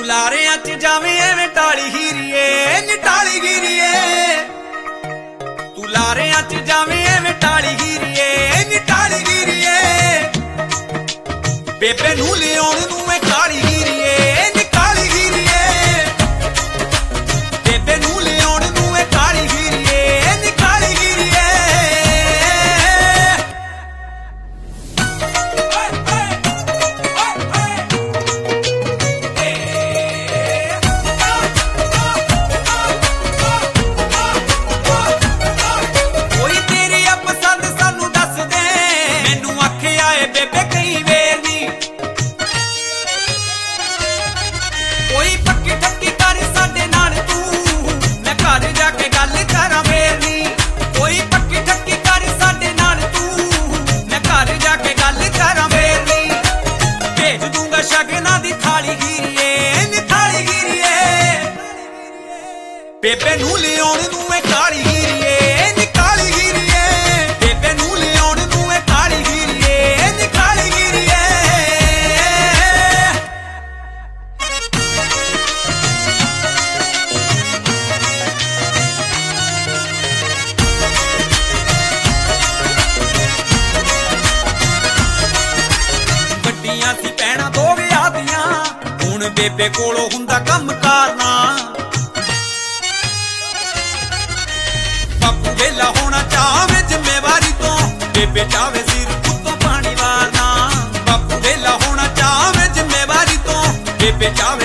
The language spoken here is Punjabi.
ਲਾਰਿਆਂ ਚ ਜਾਵੇਂ ਐਵੇਂ ਟਾਲੀ ਹੀਰੀਏ ਨੀ ਟਾਲੀ ਹੀਰੀਏ ਤੂੰ ਲਾਰਿਆਂ ਚ ਜਾਵੇਂ ਐਵੇਂ ਟਾਲੀ ਹੀਰੀਏ ਨੀ ਟਾਲੀ ਹੀਰੀਏ ਬੇਬੇ ਨੂੰ ਲਿਆਉਣ ਨੂੰ ਮੈਂ ਕਾਲੀ ਹੀਰੀਏ ਨੀ ਕਾਲੀ ਹੀਰੀਏ ਬੇਬੇ ਨੂੰ ਲਿਆਉਣ ਨੂੰ ਮੈਂ ਕਾਲੀ ਹੀਰੀਏ ਨੀ ਕਾਲੀ ਹੀਰੀਏ ਬੇਬੇ ਨੂੰ ਲਿਆਉਣ ਨੂੰ ਮੈਂ ਕਾਲੀ ਹੀਰੀਏ ਨੀ ਕਾਲੀ ਹੀਰੀਏ ਬੇਬੇ ਨੂੰ ਲਿਆਉਣ ਨੂੰ ਮੈਂ ਕਾਲੀ ਹੀਰੀਏ ਨੀ ਕਾਲੀ ਹੀਰੀਏ ਵੱਡੀਆਂ ਸੀ ਭੈਣਾਂ ਦੋ ਵਿਆਹ ਦੀਆਂ ਹੁਣ ਬੇਬੇ ਕੋਲੋਂ ਹੁੰਦਾ ਕੰਮ ਕਰਨਾ ਵੇਲਾ ਹੋਣਾ ਚਾਹਵੇਂ ਜ਼ਿੰਮੇਵਾਰੀ ਤੋਂ ਬੇਬੇ ਚਾਵੇ ਸਿਰ ਉੱਤੋਂ ਪਾਣੀ ਵਾਰਨਾ ਬਾਪੂ ਵੇਲਾ ਹੋਣਾ ਚਾਹਵੇਂ ਜ਼ਿੰਮੇਵਾਰੀ ਤੋਂ ਬੇਬੇ ਚਾਵੇ